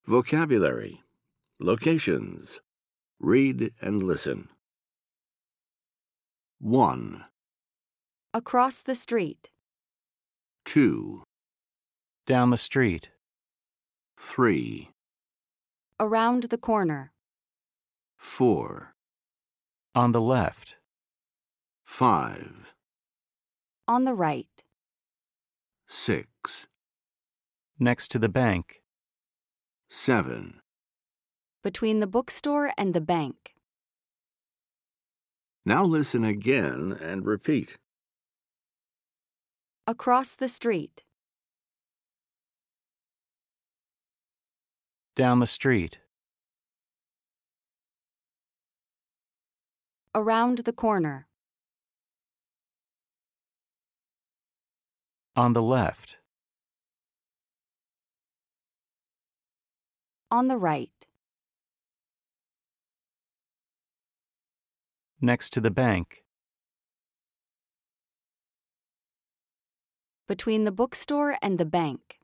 Vocabulary. Locations. Read and listen. 1, Across the street. 2, Down the street. 3, Around the corner. 4, On the left. 5, On the right. 6, Next to the bank. 7, Between the bookstore and the bank. Now listen again and repeat. Across the street. Down the street. Around the corner. On the left. On the right. Next to the bank. Between the bookstore and the bank.